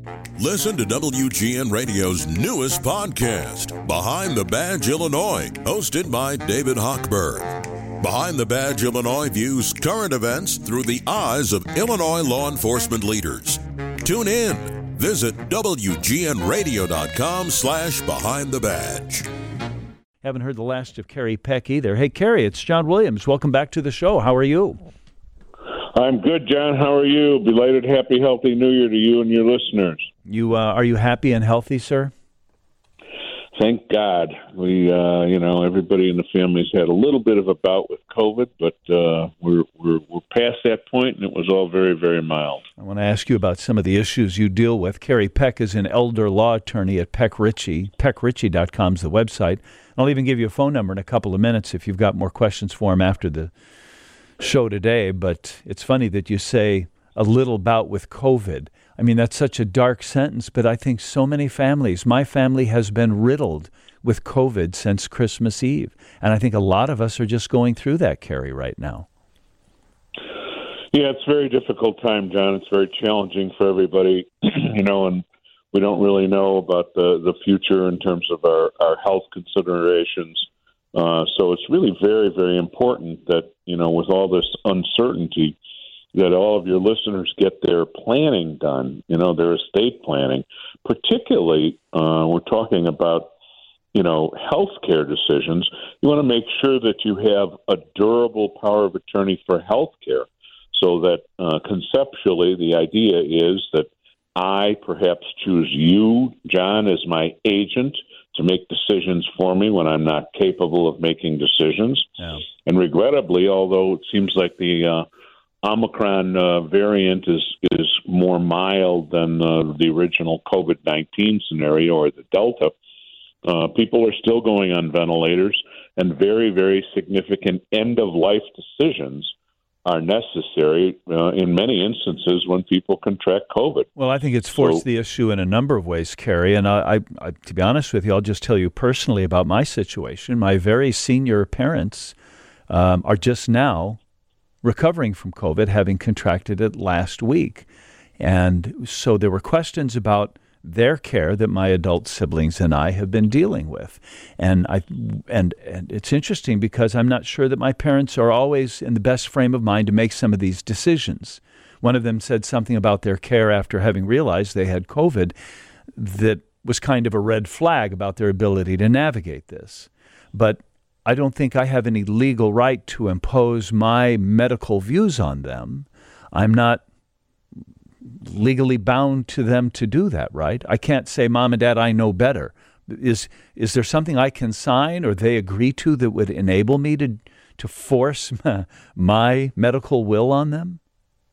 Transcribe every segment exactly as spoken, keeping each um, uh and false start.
Listen to W G N Radio's newest podcast, Behind the Badge Illinois, hosted by David Hochberg. Behind the Badge Illinois views current events through the eyes of Illinois law enforcement leaders. Tune in. Visit W G N radio dot com slash behind the badge. Haven't heard the last of Kerry Peck either. Hey, Kerry, it's John Williams. Welcome back to the show. How are you? I'm good, John. How are you? Belated happy, healthy New Year to you and your listeners. You uh, are you happy and healthy, sir? Thank God. We, uh, you know, everybody in the family's had a little bit of a bout with COVID, but uh, we're, we're we're past that point, and it was all very, very mild. I want to ask you about some of the issues you deal with. Kerry Peck is an elder law attorney at Peck Ritchie. peck ritchie dot com is the website. I'll even give you a phone number in a couple of minutes if you've got more questions for him after the show today. But it's funny that you say a little bout with COVID. I mean, that's such a dark sentence, but I think so many families, my family has been riddled with COVID since Christmas Eve. And I think a lot of us are just going through that, Kerry, right now. Yeah, it's a very difficult time, John. It's very challenging for everybody, you know, and we don't really know about the, the future in terms of our, our health considerations. Uh, so it's really very, very important that, you know, with all this uncertainty, that all of your listeners get their planning done, you know, their estate planning. Particularly, uh, we're talking about, you know, health care decisions. You want to make sure that you have a durable power of attorney for health care so that uh, conceptually the idea is that I perhaps choose you, John, as my agent to make decisions for me when I'm not capable of making decisions. Yeah. And regrettably, although it seems like the uh, Omicron uh, variant is is more mild than uh, the original COVID nineteen scenario or the Delta, uh, people are still going on ventilators, and very, very significant end-of-life decisions are necessary uh, in many instances when people contract COVID. Well, I think it's forced So, the issue in a number of ways, Kerry. And I, I, I, to be honest with you, I'll just tell you personally about my situation. My very senior parents um, are just now recovering from COVID, having contracted it last week. And so there were questions about their care that my adult siblings and I have been dealing with. And I and and it's interesting because I'm not sure that my parents are always in the best frame of mind to make some of these decisions. One of them said something about their care after having realized they had COVID that was kind of a red flag about their ability to navigate this. But I don't think I have any legal right to impose my medical views on them. I'm not legally bound to them to do that, right? I can't say, Mom and Dad, I know better. Is is there something I can sign or they agree to that would enable me to to force my medical will on them?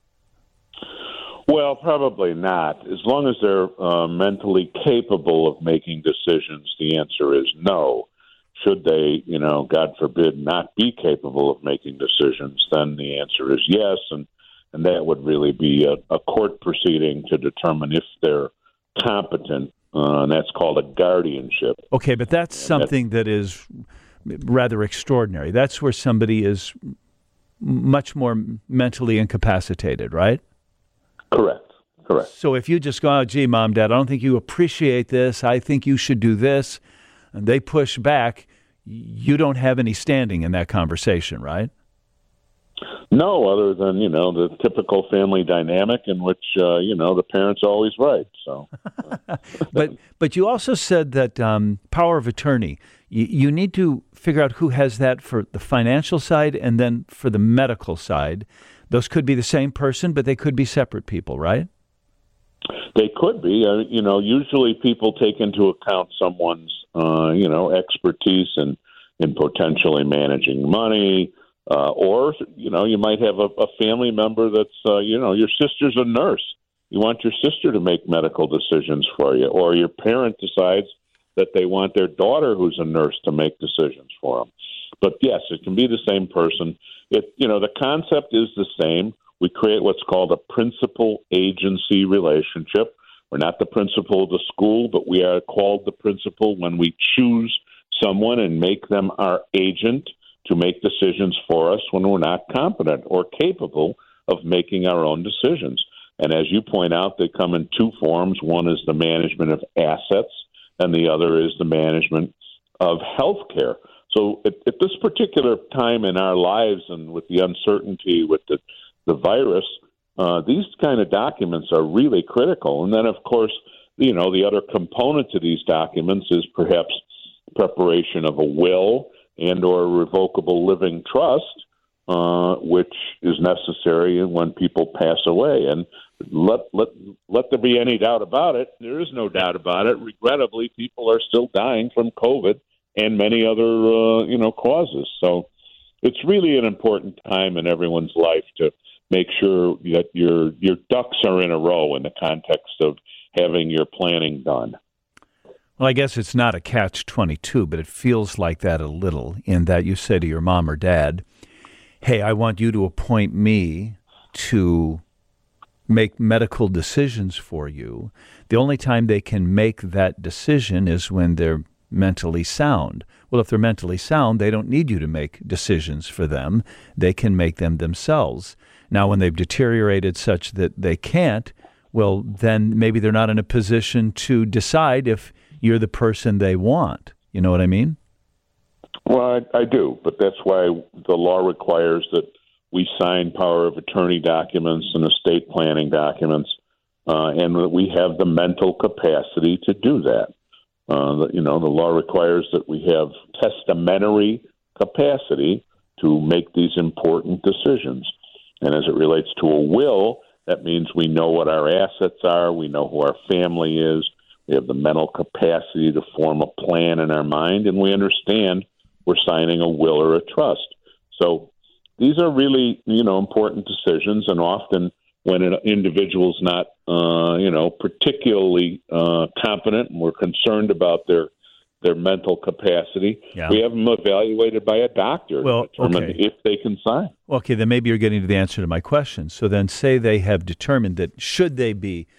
Well, probably not. As long as they're uh, mentally capable of making decisions, the answer is no. Should they, you know, God forbid, not be capable of making decisions, then the answer is yes, and and that would really be a, a court proceeding to determine if they're competent, uh, and that's called a guardianship. Okay, but that's And something that is rather extraordinary. That's where somebody is much more mentally incapacitated, right? Correct, correct. So if you just go, oh, gee, Mom, Dad, I don't think you appreciate this. I think you should do this. And they push back. You don't have any standing in that conversation, right? No, other than, you know, the typical family dynamic in which, uh, you know, the parent's always right. So, but but you also said that um, power of attorney, you, you need to figure out who has that for the financial side and then for the medical side. Those could be the same person, but they could be separate people, right? They could be. Uh, you know, usually people take into account someone's, uh, you know, expertise in, in potentially managing money, uh, or, you know, you might have a, a family member that's, uh, you know, your sister's a nurse. You want your sister to make medical decisions for you, or your parent decides that they want their daughter who's a nurse to make decisions for them. But yes, it can be the same person. It, you know, the concept is the same. We create what's called a principal-agency relationship. We're not the principal of the school, but we are called the principal when we choose someone and make them our agent to make decisions for us when we're not competent or capable of making our own decisions. And as you point out, they come in two forms. One is the management of assets, and the other is the management of health care. So at, at this particular time in our lives and with the uncertainty with the, the virus, uh, these kind of documents are really critical. And then, of course, you know, the other component to these documents is perhaps preparation of a will and or a revocable living trust, uh, which is necessary when people pass away. And let, let, let there be any doubt about it. There is no doubt about it. Regrettably, people are still dying from COVID and many other, uh, you know, causes. So it's really an important time in everyone's life to make sure that your your ducks are in a row in the context of having your planning done. Well, I guess it's not a catch twenty-two, but it feels like that a little in that you say to your mom or dad, hey, I want you to appoint me to make medical decisions for you. The only time they can make that decision is when they're mentally sound. Well, if they're mentally sound, they don't need you to make decisions for them. They can make them themselves. Now, when they've deteriorated such that they can't, well, then maybe they're not in a position to decide if you're the person they want. You know what I mean? Well, I, I do, but that's why the law requires that we sign power of attorney documents and estate planning documents, uh, and that we have the mental capacity to do that. Uh, you know, the law requires that we have testamentary capacity to make these important decisions. And as it relates to a will, that means we know what our assets are, we know who our family is, we have the mental capacity to form a plan in our mind, and we understand we're signing a will or a trust. So these are really, you know, important decisions, and often when an individual's not, uh, you know, particularly uh, competent and we're concerned about their their mental capacity, yeah. we have them evaluated by a doctor well, to determine okay. if they can sign. Okay, then maybe you're getting to the answer to my question. So then say they have determined that should they be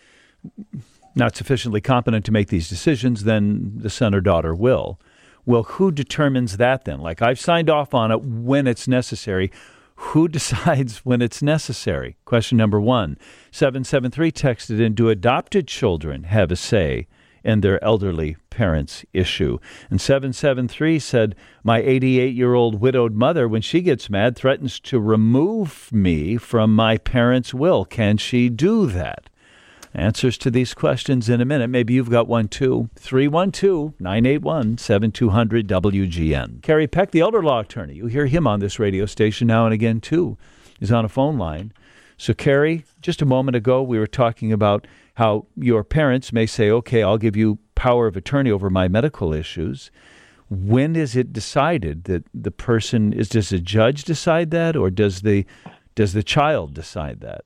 not sufficiently competent to make these decisions, then the son or daughter will. Well, who determines that then? Like, I've signed off on it when it's necessary. Who decides when it's necessary? Question number one. seven seven three texted in, do adopted children have a say in their elderly parents' issue? And seven seven three said, my eighty-eight-year-old widowed mother, when she gets mad, threatens to remove me from my parents' will. Can she do that? Answers to these questions in a minute. Maybe you've got one too. three one two, nine eight one, seven two zero zero W G N. Kerry Peck, the elder law attorney. You hear him on this radio station now and again too. He's on a phone line. So Kerry, just a moment ago we were talking about how your parents may say, okay, I'll give you power of attorney over my medical issues. When is it decided that the person is, does a judge decide that, or does the does the child decide that?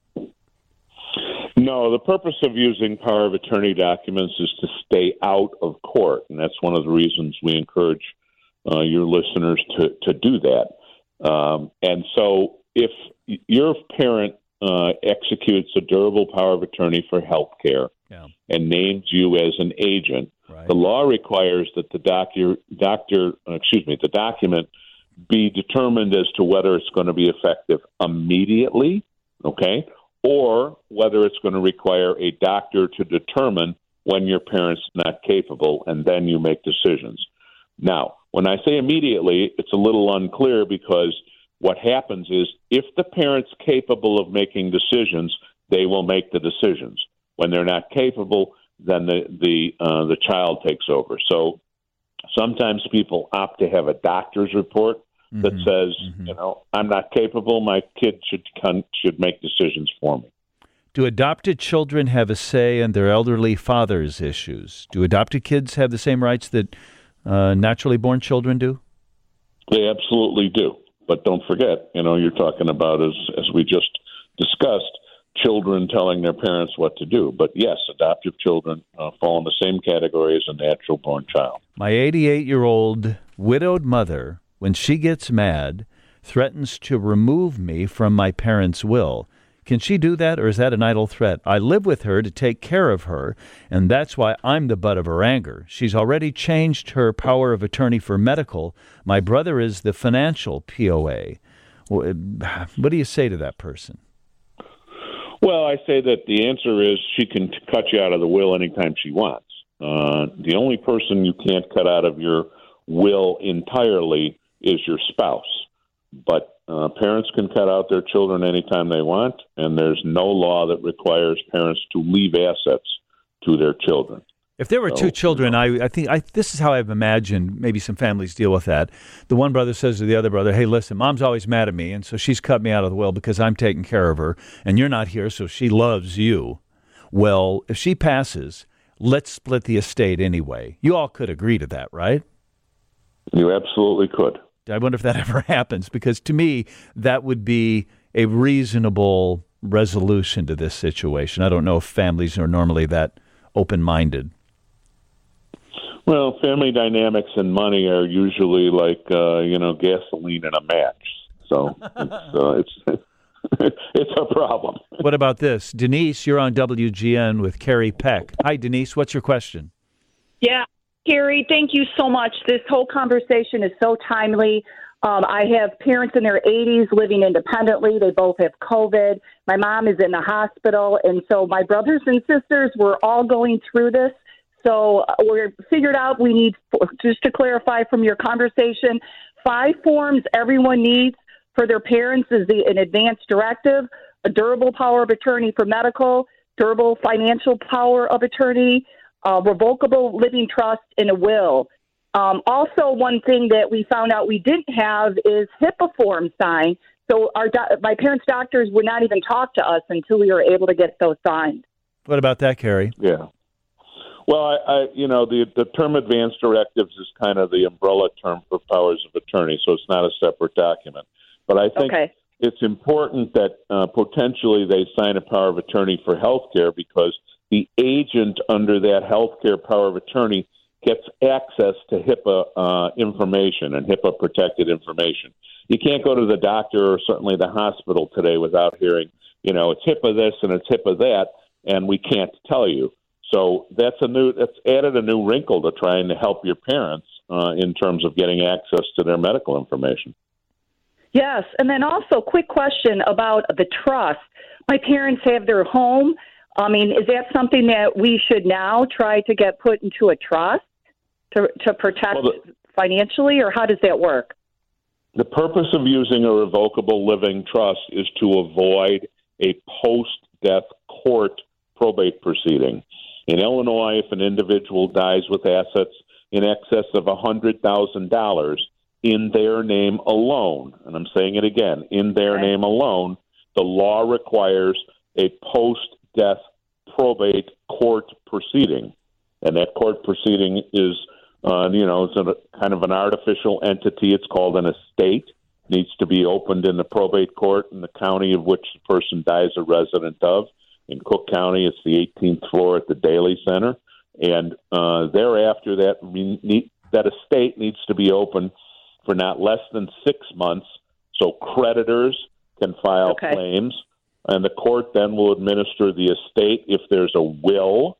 No, the purpose of using power of attorney documents is to stay out of court, and that's one of the reasons we encourage uh, your listeners to, to do that. Um, and so if your parent uh, executes a durable power of attorney for health care yeah. and names you as an agent, right. the law requires that the doctor, doctor, uh, excuse me, the document be determined as to whether it's going to be effective immediately, okay, or whether it's going to require a doctor to determine when your parent's not capable, and then you make decisions. Now, when I say immediately, it's a little unclear because what happens is if the parent's capable of making decisions, they will make the decisions. When they're not capable, then the the uh, the child takes over. So sometimes people opt to have a doctor's report that mm-hmm. says, mm-hmm. you know, I'm not capable. My kid should come, should make decisions for me. Do adopted children have a say in their elderly father's issues? Do adopted kids have the same rights that uh, naturally born children do? They absolutely do. But don't forget, you know, you're talking about, as as we just discussed, children telling their parents what to do. But yes, adoptive children uh, fall in the same category as a natural born child. My eighty-eight-year-old widowed mother, when she gets mad, threatens to remove me from my parents' will. Can she do that, or is that an idle threat? I live with her to take care of her, and that's why I'm the butt of her anger. She's already changed her power of attorney for medical. My brother is the financial P O A. What do you say to that person? Well, I say that the answer is she can t- cut you out of the will anytime she wants. Uh, the only person you can't cut out of your will entirely is your spouse. But uh, parents can cut out their children anytime they want, and there's no law that requires parents to leave assets to their children. If there were so, two children, I, I think I, this is how I've imagined maybe some families deal with that. The one brother says to the other brother, hey, listen, Mom's always mad at me, and so she's cut me out of the will because I'm taking care of her, and you're not here, so she loves you. Well, if she passes, let's split the estate anyway. You all could agree to that, right? You absolutely could. I wonder if that ever happens, because to me, that would be a reasonable resolution to this situation. I don't know if families are normally that open-minded. Well, family dynamics and money are usually like, uh, you know, gasoline and a match. So it's, uh, it's, it's a problem. What about this? Denise, you're on W G N with Carrie Peck. Hi, Denise. What's your question? Yeah, Carrie, thank you so much. This whole conversation is so timely. Um, I have parents in their eighties living independently. They both have COVID. My mom is in the hospital. And so my brothers and sisters, we're all going through this. So we're figured out we need, just to clarify from your conversation, five forms everyone needs for their parents is the an advance directive, a durable power of attorney for medical, durable financial power of attorney, uh, revocable living trust, and a will. Um, also, one thing that we found out we didn't have is HIPAA form signed. So our do- my parents' doctors would not even talk to us until we were able to get those signed. What about that, Carrie? Yeah. Well, I, I you know, the the term advance directives is kind of the umbrella term for powers of attorney, so it's not a separate document. But I think okay. it's important that uh, potentially they sign a power of attorney for health care, because the agent under that health care power of attorney gets access to HIPAA uh, information and HIPAA-protected information. You can't go to the doctor or certainly the hospital today without hearing, you know, it's HIPAA this and it's HIPAA that, and we can't tell you. So that's a new that's added a new wrinkle to trying to help your parents uh, in terms of getting access to their medical information. Yes, and then also, quick question about the trust. My parents have their home. I mean, is that something that we should now try to get put into a trust to to protect well, the, financially, or how does that work? The purpose of using a revocable living trust is to avoid a post-death court probate proceeding. In Illinois, if an individual dies with assets in excess of one hundred thousand dollars in their name alone, and I'm saying it again, in their okay. name alone, the law requires a post-death probate court proceeding. And that court proceeding is, uh, you know, it's a kind of an artificial entity. It's called an estate. It needs to be opened in the probate court in the county of which the person dies a resident of. In Cook County, it's the eighteenth floor at the Daly Center. And uh, thereafter, that need, that estate needs to be open for not less than six months, so creditors can file okay. claims, and the court then will administer the estate if there's a will,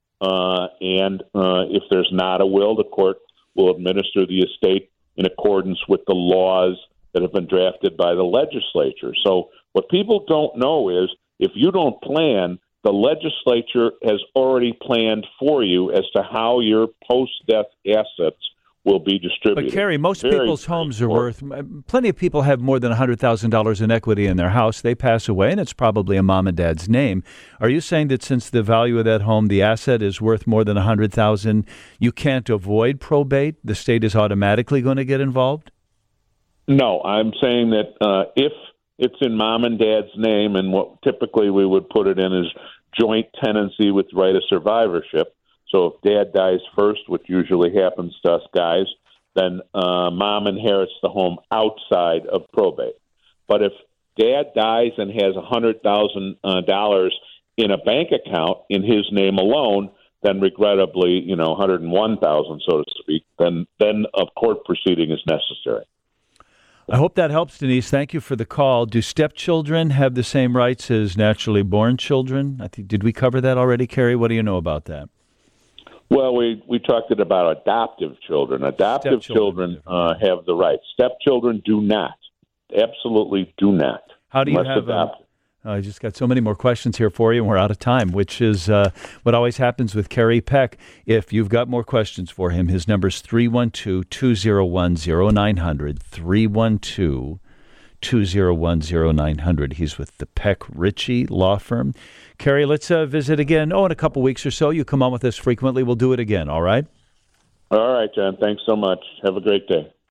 uh, and uh, if there's not a will, the court will administer the estate in accordance with the laws that have been drafted by the legislature. So what people don't know is, if you don't plan, the legislature has already planned for you as to how your post-death assets will be distributed. But, Carrie, most Very people's homes are worth, plenty of people have more than one hundred thousand dollars in equity in their house. They pass away, and it's probably a mom and dad's name. Are you saying that since the value of that home, the asset is worth more than one hundred thousand dollars, you can't avoid probate? The state is automatically going to get involved? No, I'm saying that uh, if it's in mom and dad's name, and what typically we would put it in is joint tenancy with right of survivorship. So if dad dies first, which usually happens to us guys, then uh, mom inherits the home outside of probate. But if dad dies and has one hundred thousand dollars uh, in a bank account in his name alone, then regrettably, you know, one hundred one thousand dollars, so to speak, then, then a court proceeding is necessary. I hope that helps, Denise. Thank you for the call. Do stepchildren have the same rights as naturally born children? I think, did we cover that already, Carrie? What do you know about that? Well, we, we talked about adoptive children. Adoptive children, children uh, have the rights. Stepchildren do not. Absolutely do not. How do you have a, I just got so many more questions here for you, and we're out of time, which is uh, what always happens with Kerry Peck. If you've got more questions for him, his number is three one two, two oh one, oh nine hundred, three one two, two oh one, oh nine hundred. He's with the Peck Ritchie Law Firm. Kerry, let's uh, visit again. Oh, in a couple weeks or so. You come on with us frequently. We'll do it again, all right? All right, John. Thanks so much. Have a great day.